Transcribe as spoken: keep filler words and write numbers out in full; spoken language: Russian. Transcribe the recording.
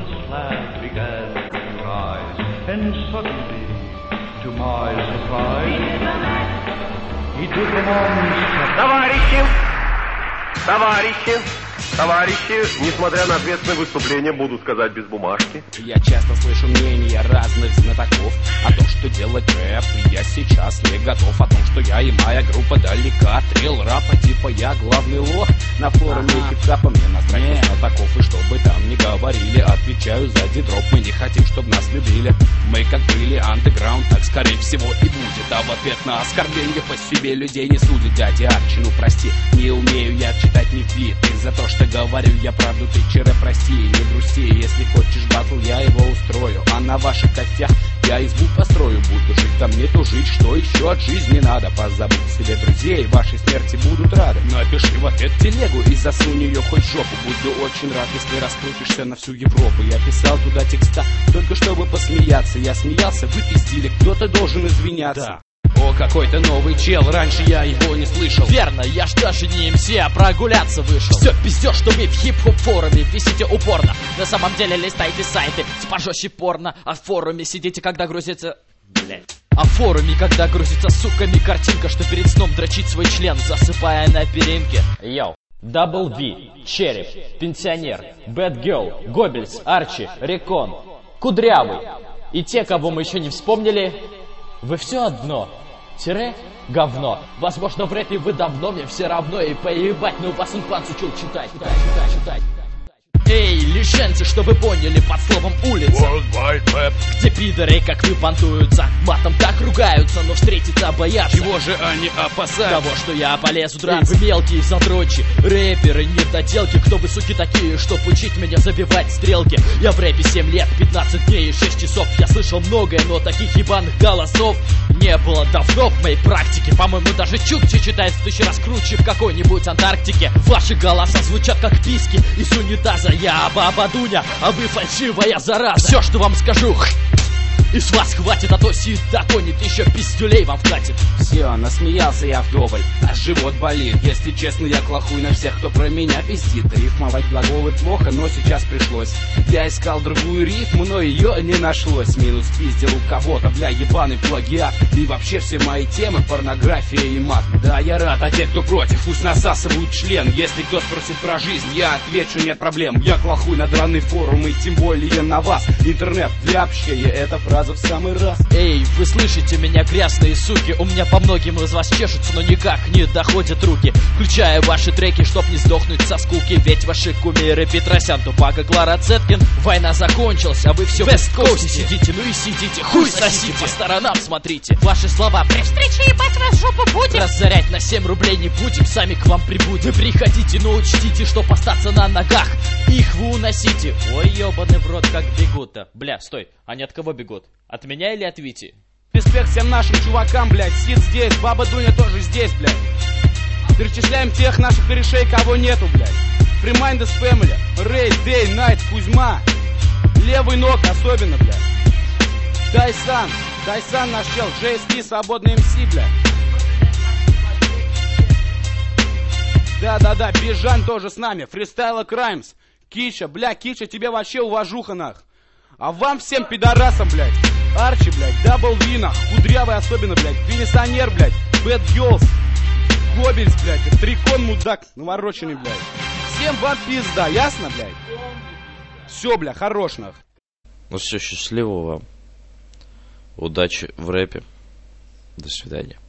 slab began to rise, and suddenly, to my surprise, he took a monster. Товарищи! Товарищи! Товарищи, несмотря на ответственное выступление, буду сказать без бумажки. Я часто слышу мнения разных знатоков о том, что делать рэп, и я сейчас не готов. О том, что я и моя группа далека от рил рапа, типа я главный лох. На форуме ага. хип-хапа мне настрать знатоков, и чтобы там не говорили, отвечаю за дидроп. Мы не хотим, чтобы нас любили. Мы как были андеграунд, так скорее всего и будет. А в ответ на оскорбление по себе людей не судят. Дядя Арчи, ну прости, не умею я читать ни фит. И за то, что говорю я правду, ты вчера прости, не грусти. Если хочешь батл, я его устрою, а на ваших костях я избу построю. Буду жить, там не тужить, что еще от жизни надо. Позабудь себе друзей, вашей смерти будут рады. Напиши в ответ телегу и засунь ее хоть в жопу. Буду очень рад, если раскрутишься на всю Европу. Я писал туда текста, только чтобы посмеяться. Я смеялся, вы пиздили, кто-то должен извиняться. Да. О, какой-то новый чел, раньше я его не слышал. Верно, я ж даже не эм си, а прогуляться вышел. Все пиздешь, что вы в хип-хоп форуме висите упорно. На самом деле листайте сайты с пожестче порно. А в форуме сидите, когда грузится... Блять. А в форуме, когда грузится суками картинка, что перед сном дрочить свой член, засыпая на перинке. Йоу. Дабл Ви, Череп, Пенсионер, Бэд Герл, Гоббельс, Арчи, Рекон, Кудрявый. И те, кого мы еще не вспомнили, вы все одно. Тире говно. Возможно, в рэпе вы давно, мне все равно. И поебать, но вас он панц учил читать, читать, читать, читать. Эй, лишенцы, что вы поняли под словом улица, World Wide Web. Где пидоры, как вы, понтуются, матом так ругаются, но встретиться боятся. Чего же они опасаются? Того, что я полезу драться. Вы мелкие задрочи, рэперы, недоделки. Кто вы, суки, такие, чтоб учить меня забивать стрелки? Я в рэпе семь лет, пятнадцать дней и шесть часов. Я слышал многое, но таких ебаных голосов не было давно в моей практике. По-моему, даже Чукчи читает в тысячу раз круче в какой-нибудь Антарктике. Ваши голоса звучат как писки из унитаза. Я баба Дуня, а вы фальшивая зараза. Все, что вам скажу, и с вас хватит, а то сид догонит, еще пиздюлей вам вкатит. Все, насмеялся я вдоволь, а живот болит. Если честно, я клохуй на всех, кто про меня пиздит. Рифмовать глаголы плохо, но сейчас пришлось. Я искал другую рифму, но ее не нашлось. Минус пиздил у кого-то, бля, ебаный плагиат. И вообще все мои темы порнография и мат. Да, я рад, а те, кто против, пусть насасывают член. Если кто спросит про жизнь, я отвечу, нет проблем. Я клохуй на драный форум, и тем более на вас. Интернет для общения, это правда. В самый раз. Эй, вы слышите меня, грязные суки? У меня по многим из вас чешутся, но никак не доходят руки. Включая ваши треки, чтоб не сдохнуть со скуки. Ведь ваши кумиры Петросян, Тупак и Клара Цеткин. Война закончилась, а вы все в Вест-Коусте сидите. Ну и сидите, хуй сосите, по сторонам смотрите. Ваши слова при встрече ебать вас жопу будем. Разорять на семь рублей не будем, сами к вам прибудем. Вы приходите, но учтите, чтоб остаться на ногах, их вы уносите. Ой, ебаный в рот, как бегут-то. Бля, стой, они от кого бегут? От меня или от Вити? Респект всем нашим чувакам, блядь. Сид здесь, баба Дуня тоже здесь, блядь. Перечисляем тех наших корешей, кого нету, блядь. Фримайндес Фэмили, Рэй, Дэй, Найт, Кузьма. Левый ног особенно, блядь. Дайсан, Дайсан наш чел, джей эс ти, свободный эм си, блядь. Да-да-да, Бежан тоже с нами, Фристайла Краймс. Кича, бля, Кича, тебе вообще уважуха, нах. А вам всем пидорасам, блядь. Арчи, блядь, Дабл Вина, Кудрявый особенно, блядь, Пенсионер, блядь, Бэд Герлс, Гоббельс, блядь, Трикон, мудак, навороченный, блядь. Всем вам пизда, ясно, блядь? Все, бля, хорош, нах. Ну все, счастливо вам. Удачи в рэпе. До свидания.